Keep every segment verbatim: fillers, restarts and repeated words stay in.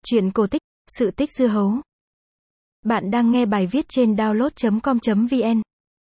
Truyện cổ tích, sự tích dưa hấu. Bạn đang nghe bài viết trên download chấm com chấm vn.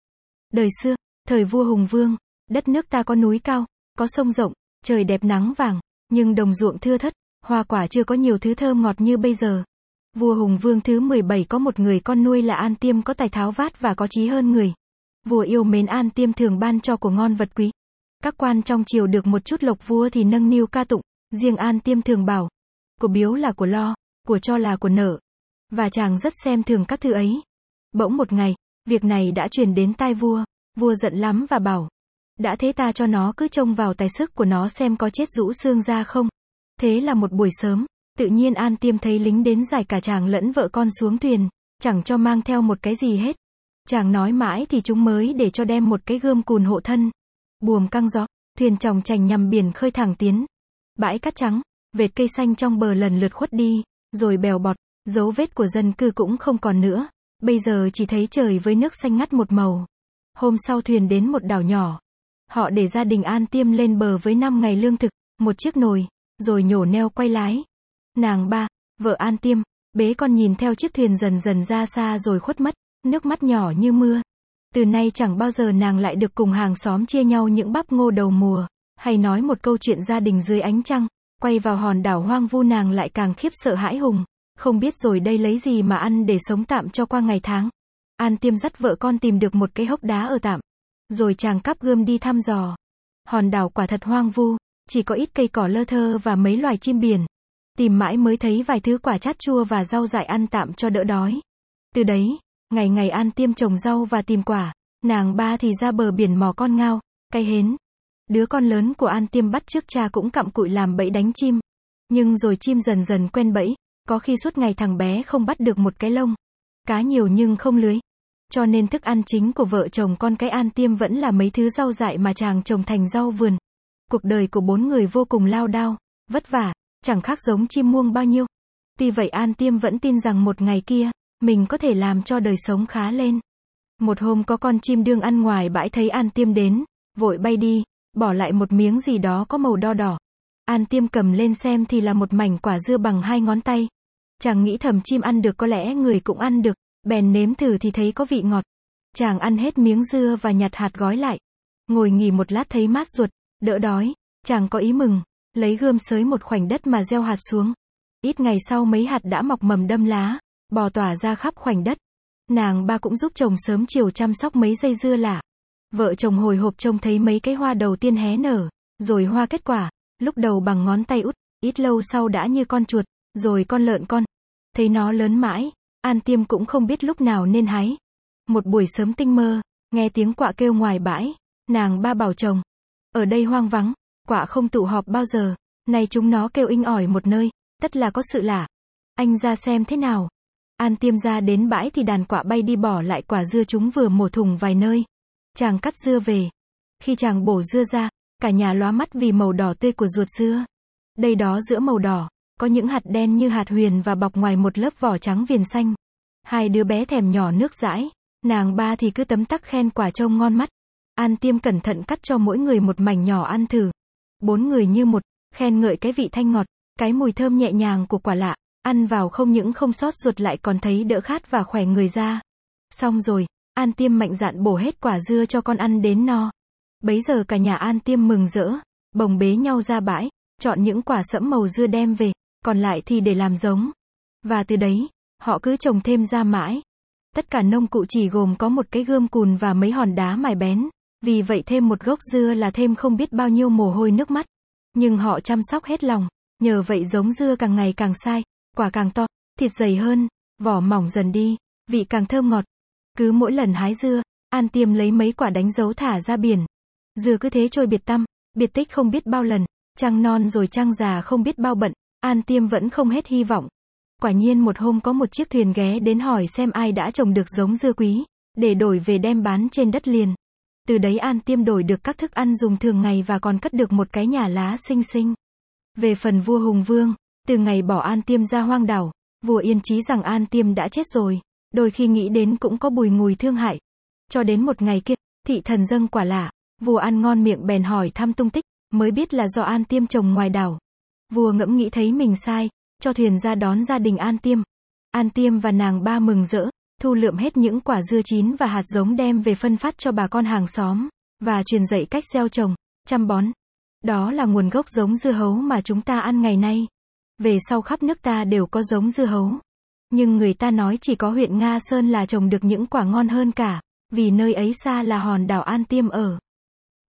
Đời xưa, thời vua Hùng Vương, đất nước ta có núi cao, có sông rộng, trời đẹp nắng vàng, nhưng đồng ruộng thưa thớt, hoa quả chưa có nhiều thứ thơm ngọt như bây giờ. Vua Hùng Vương thứ mười bảy có một người con nuôi là An Tiêm có tài tháo vát và có chí hơn người. Vua yêu mến An Tiêm thường ban cho của ngon vật quý. Các quan trong triều được một chút lộc vua thì nâng niu ca tụng, riêng An Tiêm thường bảo, của biếu là của lo, của cho là của nợ. Và chàng rất xem thường các thứ ấy. Bỗng một ngày, việc này đã truyền đến tai vua, vua giận lắm và bảo, đã thế ta cho nó cứ trông vào tài sức của nó xem có chết rũ xương ra không. Thế là một buổi sớm, tự nhiên An Tiêm thấy lính đến giải cả chàng lẫn vợ con xuống thuyền, chẳng cho mang theo một cái gì hết. Chàng nói mãi thì chúng mới để cho đem một cái gươm cùn hộ thân. Buồm căng gió, thuyền chòng chành nhằm biển khơi thẳng tiến. Bãi cát trắng, vệt cây xanh trong bờ lần lượt khuất đi, rồi bèo bọt, dấu vết của dân cư cũng không còn nữa. Bây giờ chỉ thấy trời với nước xanh ngắt một màu. Hôm sau thuyền đến một đảo nhỏ. Họ để gia đình An Tiêm lên bờ với năm ngày lương thực, một chiếc nồi, rồi nhổ neo quay lái. Nàng ba, vợ An Tiêm, bế con nhìn theo chiếc thuyền dần dần ra xa rồi khuất mất, nước mắt nhỏ như mưa. Từ nay chẳng bao giờ nàng lại được cùng hàng xóm chia nhau những bắp ngô đầu mùa, hay nói một câu chuyện gia đình dưới ánh trăng. Quay vào hòn đảo hoang vu nàng lại càng khiếp sợ hãi hùng, không biết rồi đây lấy gì mà ăn để sống tạm cho qua ngày tháng. An Tiêm dắt vợ con tìm được một cái hốc đá ở tạm, rồi chàng cắp gươm đi thăm dò. Hòn đảo quả thật hoang vu, chỉ có ít cây cỏ lơ thơ và mấy loài chim biển. Tìm mãi mới thấy vài thứ quả chát chua và rau dại ăn tạm cho đỡ đói. Từ đấy, ngày ngày An Tiêm trồng rau và tìm quả, nàng ba thì ra bờ biển mò con ngao, cây hến. Đứa con lớn của An Tiêm bắt chước cha cũng cặm cụi làm bẫy đánh chim. Nhưng rồi chim dần dần quen bẫy, có khi suốt ngày thằng bé không bắt được một cái lông. Cá nhiều nhưng không lưới. Cho nên thức ăn chính của vợ chồng con cái An Tiêm vẫn là mấy thứ rau dại mà chàng trồng thành rau vườn. Cuộc đời của bốn người vô cùng lao đao, vất vả, chẳng khác giống chim muông bao nhiêu. Tuy vậy An Tiêm vẫn tin rằng một ngày kia, mình có thể làm cho đời sống khá lên. Một hôm có con chim đương ăn ngoài bãi thấy An Tiêm đến, vội bay đi, bỏ lại một miếng gì đó có màu đo đỏ. An Tiêm cầm lên xem thì là một mảnh quả dưa bằng hai ngón tay. Chàng nghĩ thầm chim ăn được có lẽ người cũng ăn được, bèn nếm thử thì thấy có vị ngọt. Chàng ăn hết miếng dưa và nhặt hạt gói lại. Ngồi nghỉ một lát thấy mát ruột, đỡ đói, chàng có ý mừng, lấy gươm xới một khoảnh đất mà gieo hạt xuống. Ít ngày sau mấy hạt đã mọc mầm đâm lá, bò tỏa ra khắp khoảnh đất. Nàng ba cũng giúp chồng sớm chiều chăm sóc mấy dây dưa lạ. Vợ chồng hồi hộp trông thấy mấy cái hoa đầu tiên hé nở, rồi hoa kết quả, lúc đầu bằng ngón tay út, ít lâu sau đã như con chuột, rồi con lợn con. Thấy nó lớn mãi, An Tiêm cũng không biết lúc nào nên hái. Một buổi sớm tinh mơ, nghe tiếng quạ kêu ngoài bãi, nàng ba bảo chồng, ở đây hoang vắng, quạ không tụ họp bao giờ, nay chúng nó kêu inh ỏi một nơi, tất là có sự lạ. Anh ra xem thế nào. An Tiêm ra đến bãi thì đàn quạ bay đi bỏ lại quả dưa chúng vừa mổ thùng vài nơi. Chàng cắt dưa về. Khi chàng bổ dưa ra, cả nhà lóa mắt vì màu đỏ tươi của ruột dưa. Đây đó giữa màu đỏ, có những hạt đen như hạt huyền và bọc ngoài một lớp vỏ trắng viền xanh. Hai đứa bé thèm nhỏ nước dãi, nàng ba thì cứ tấm tắc khen quả trông ngon mắt. An Tiêm cẩn thận cắt cho mỗi người một mảnh nhỏ ăn thử. Bốn người như một, khen ngợi cái vị thanh ngọt, cái mùi thơm nhẹ nhàng của quả lạ. Ăn vào không những không sót ruột lại còn thấy đỡ khát và khỏe người ra. Xong rồi, An Tiêm mạnh dạn bổ hết quả dưa cho con ăn đến no. Bấy giờ cả nhà An Tiêm mừng rỡ, bồng bế nhau ra bãi, chọn những quả sẫm màu dưa đem về, còn lại thì để làm giống. Và từ đấy, họ cứ trồng thêm ra mãi. Tất cả nông cụ chỉ gồm có một cái gươm cùn và mấy hòn đá mài bén, vì vậy thêm một gốc dưa là thêm không biết bao nhiêu mồ hôi nước mắt. Nhưng họ chăm sóc hết lòng, nhờ vậy giống dưa càng ngày càng sai, quả càng to, thịt dày hơn, vỏ mỏng dần đi, vị càng thơm ngọt. Cứ mỗi lần hái dưa, An Tiêm lấy mấy quả đánh dấu thả ra biển. Dưa cứ thế trôi biệt tăm, biệt tích không biết bao lần, trăng non rồi trăng già không biết bao bận, An Tiêm vẫn không hết hy vọng. Quả nhiên một hôm có một chiếc thuyền ghé đến hỏi xem ai đã trồng được giống dưa quý, để đổi về đem bán trên đất liền. Từ đấy An Tiêm đổi được các thức ăn dùng thường ngày và còn cất được một cái nhà lá xinh xinh. Về phần vua Hùng Vương, từ ngày bỏ An Tiêm ra hoang đảo, vua yên chí rằng An Tiêm đã chết rồi, đôi khi nghĩ đến cũng có bùi ngùi thương hại. Cho đến một ngày kia, thị thần dâng quả lạ, vua ăn ngon miệng bèn hỏi thăm tung tích, mới biết là do An Tiêm trồng ngoài đảo. Vua ngẫm nghĩ thấy mình sai, cho thuyền ra đón gia đình An Tiêm. An Tiêm và nàng ba mừng rỡ, thu lượm hết những quả dưa chín và hạt giống đem về phân phát cho bà con hàng xóm, và truyền dạy cách gieo trồng, chăm bón. Đó là nguồn gốc giống dưa hấu mà chúng ta ăn ngày nay. Về sau khắp nước ta đều có giống dưa hấu. Nhưng người ta nói chỉ có huyện Nga Sơn là trồng được những quả ngon hơn cả, vì nơi ấy xa là hòn đảo An Tiêm ở.